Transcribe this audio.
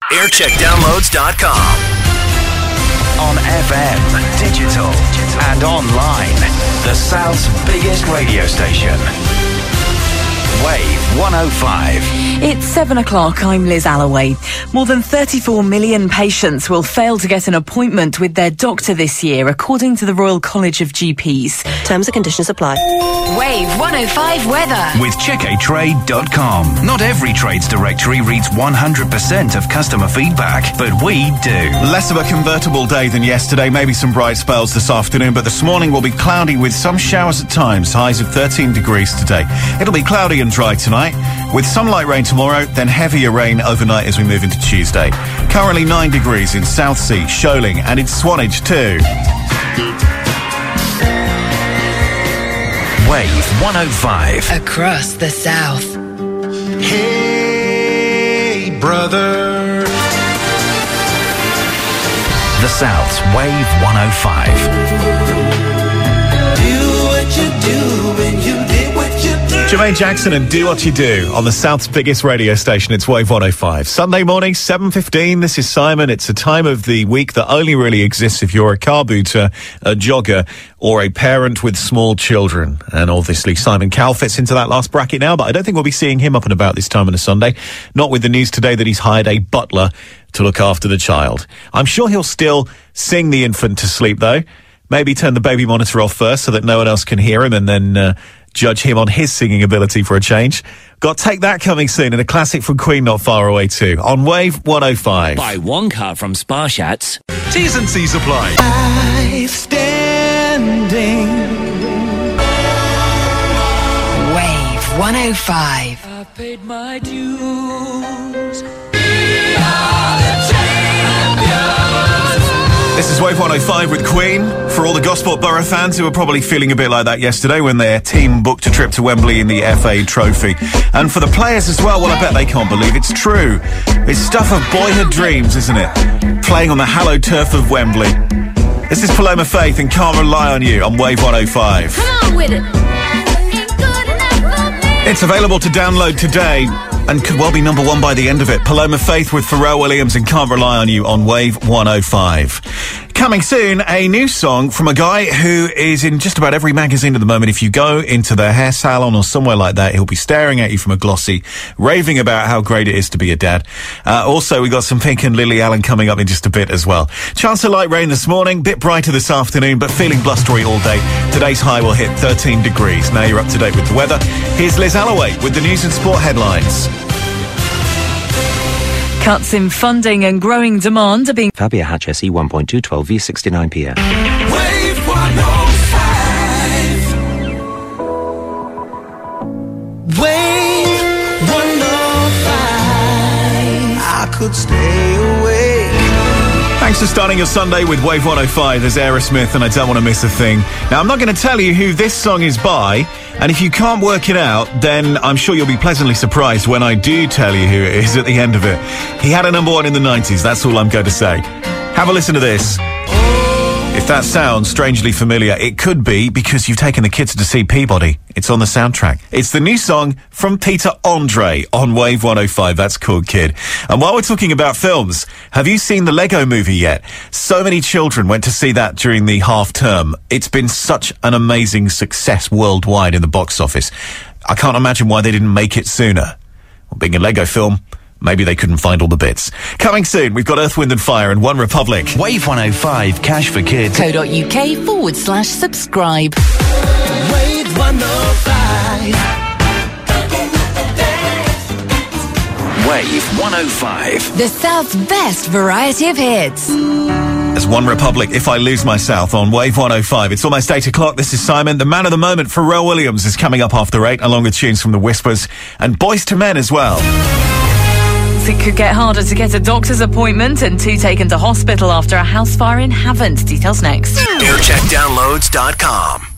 Aircheckdownloads.com. On FM, digital, and online. The South's biggest radio station. Wave 105. It's 7 o'clock. I'm Liz Alloway. More than 34 million patients will fail to get an appointment with their doctor this year, according to the Royal College of GPs. Terms and conditions apply. Wave 105 weather. With checkatrade.com. Not every trades directory reads 100% of customer feedback, but we do. Less of a convertible day than yesterday, maybe some bright spells this afternoon, but this morning will be cloudy with some showers at times, highs of 13 degrees today. It'll be cloudy and dry tonight, with some light rain tomorrow, then heavier rain overnight as we move into Tuesday. Currently 9 degrees in Southsea, Shoaling, and in Swanage too. Wave 105. Across the South. Hey, brother. The South's Wave 105. Do what you do and you did what you do. Jermaine Jackson and Do What You Do on the South's biggest radio station. It's Wave 105. Sunday morning, 7:15. This is Simon. It's a time of the week that only really exists if you're a car booter, a jogger, or a parent with small children. And obviously Simon Cowell fits into that last bracket now, but I don't think we'll be seeing him up and about this time on a Sunday. Not with the news today that he's hired a butler to look after the child. I'm sure he'll still sing the infant to sleep, though. Maybe turn the baby monitor off first so that no one else can hear him, and then judge him on his singing ability for a change. Got Take That coming soon, and a classic from Queen not far away too. On Wave 105. Buy one car from Sparshats. T's and C's apply. Life standing. Wave 105. I paid my dues. This is Wave 105 with Queen. For all the Gosport Borough fans who were probably feeling a bit like that yesterday when their team booked a trip to Wembley in the FA Trophy. And for the players as well, well, I bet they can't believe it's true. It's stuff of boyhood dreams, isn't it? Playing on the hallowed turf of Wembley. This is Paloma Faith and Can't Rely on You on Wave 105. Come on with it. Ain't good enough for me. It's available to download today and could well be number one by the end of it. Paloma Faith with Pharrell Williams and Can't Rely on You on Wave 105. Coming soon, a new song from a guy who is in just about every magazine at the moment. If you go into their hair salon or somewhere like that, he'll be staring at you from a glossy, raving about how great it is to be a dad. Also, we got some Pink and Lily Allen coming up in just a bit as well. Chance of light rain this morning, bit brighter this afternoon, but feeling blustery all day. Today's high will hit 13 degrees. Now you're up to date with the weather. Here's Liz Alloway with the news and sport headlines. Cuts in funding and growing demand are being... Fabia Hatch SE 1.2 12 V69 PA. Wave 105. Wave 105. I could stay away. Thanks for starting your Sunday with Wave 105. There's Aerosmith and I Don't Want to Miss a Thing. Now, I'm not going to tell you who this song is by, and if you can't work it out, then I'm sure you'll be pleasantly surprised when I do tell you who it is at the end of it. He had a number one in the 90s, that's all I'm going to say. Have a listen to this. If that sounds strangely familiar, it could be because you've taken the kids to see Peabody. It's on the soundtrack. It's the new song from Peter Andre on Wave 105. That's called Kid. And while we're talking about films, have you seen the Lego Movie yet? So many children went to see that during the half term. It's been such an amazing success worldwide in the box office. I can't imagine why they didn't make it sooner. Well, being a Lego film, maybe they couldn't find all the bits. Coming soon, we've got Earth, Wind and Fire and One Republic. Wave 105, cash for kids. co.uk/subscribe. Wave 105. Wave 105. The South's best variety of hits. As One Republic, If I Lose Myself on Wave 105. It's almost 8 o'clock. This is Simon. The man of the moment, Pharrell Williams, is coming up after 8, along with tunes from The Whispers and Boys to Men as well. It could get harder to get a doctor's appointment, and 2 taken to hospital after a house fire in Havant. Details next. Aircheckdownloads.com.